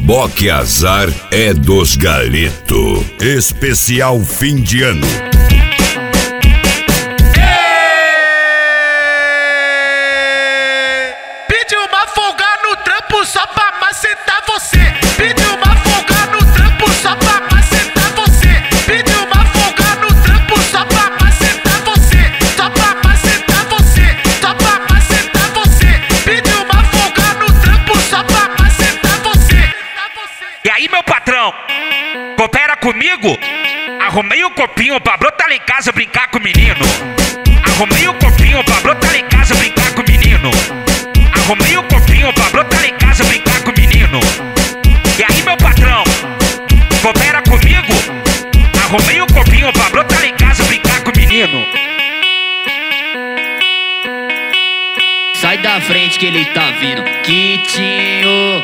Boque Azar é dos Galeto. Especial fim de ano. Pediu uma folga no trampo só pra macetar você. Pediu uma folga no trampo só pra macetar você. Pediu uma folga no trampo só pra macetar você. Só pra macetar você. Só pra macetar você. Pediu uma folga no trampo só pra macetar você. E aí, meu patrão, coopera comigo? Arrumei o copinho pra brotar lá em casa brincar com o menino. Arrumei o copinho pra brotar lá em casa brincar com o menino. Arrumei o copinho pra brotar lá em casa brincar com o menino. E aí, meu patrão, coopera comigo? Arrumei o copinho pra brotar lá em casa brincar com o menino. Sai da frente que ele tá vindo, Quitinho.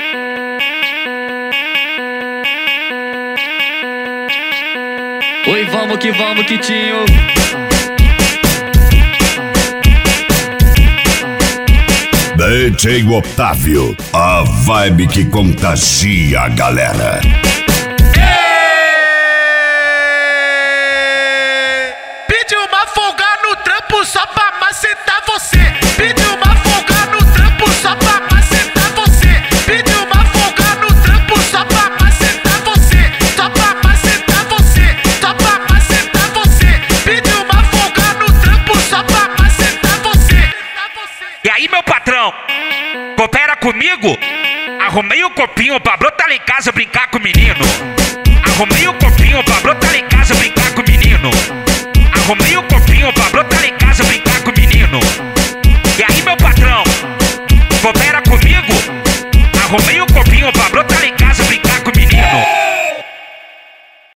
Oi, vamos que vamos, Quitinho. DJ Otávio, a vibe que contagia a galera. Pediu uma folga no trampo só pra macetar você. Pediu uma folga no trampo só pra macetar você. Pediu uma folga no trampo só pra macetar você. Só pra macetar você. Só pra macetar você. Pediu uma folga no trampo só pra macetar você. E aí, meu patrão, coopera comigo? Arrumei o copinho pra brotar lá em casa brincar com o menino. Arrumei o copinho pra brotar lá em casa brincar com o menino. Arrumei o copinho pra brotar lá em casa